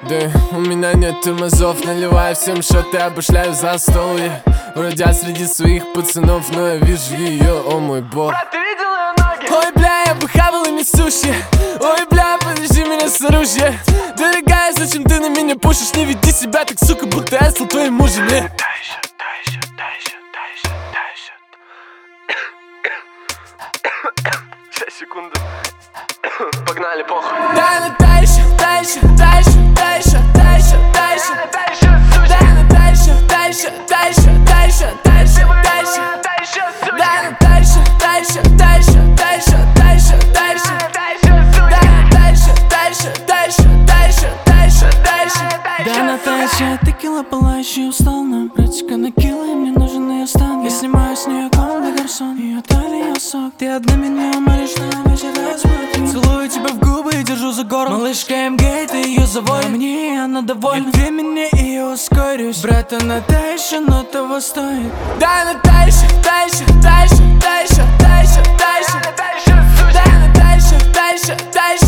Да, у меня нет тормозов, наливаю всем шоты, обошляю за стол. Вроде среди своих пацанов, но я вижу ее, о мой бог. Брат, ты видел ее ноги? Ой, бля, я бы хавал ими суши. Ой, бля, подожди меня с оружия. Дорогая, зачем ты на меня пушишь? Не веди себя так, сука, будто я стал твоим мужем. Дай счет. Сейчас, секунду. Погнали, похуй. Дай на дальше. Да, Наташа, текила пылающий устал. На братика накила, и мне нужен ее стан. Я снимаю с нее комнату гарсон, ее талия сок. Ты одна меня молишь на вечер разбуди. Целую тебя в губы и держу за горло. Малышка МГ, ты ее заводишь, мне она довольна. Я времени и ускорюсь. Брата Наташа, но того стоит. Дай на дальше. Дай на дальше.